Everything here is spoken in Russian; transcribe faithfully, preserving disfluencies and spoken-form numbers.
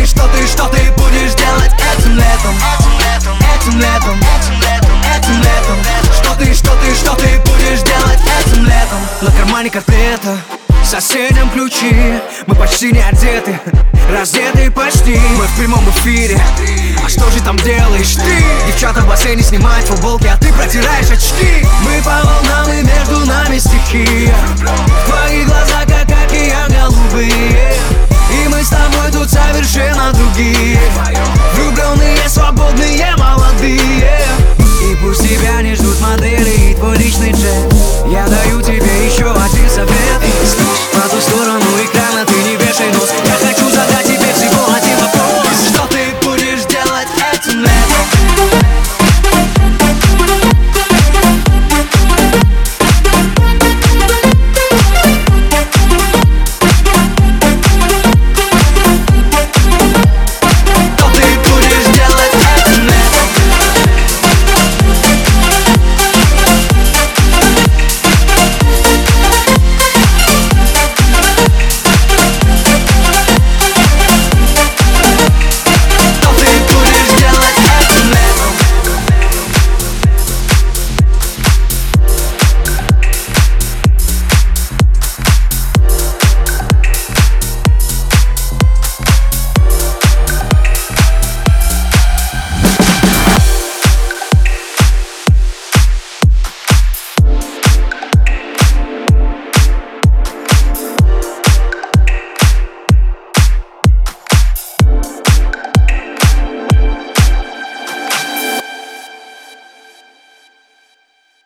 ты, что ты, что ты будешь делать этим летом? Этим летом, этим летом. Что ты, что ты, что ты будешь делать этим летом? На кармане котлета, в соседнем ключи. Мы почти не одеты, раздеты почти. Мы в прямом эфире, а что же там делаешь ты? Девчата в бассейне снимают футболки, а ты протираешь очки. Мы по волнам и между нами стихия. В твоих глазах какая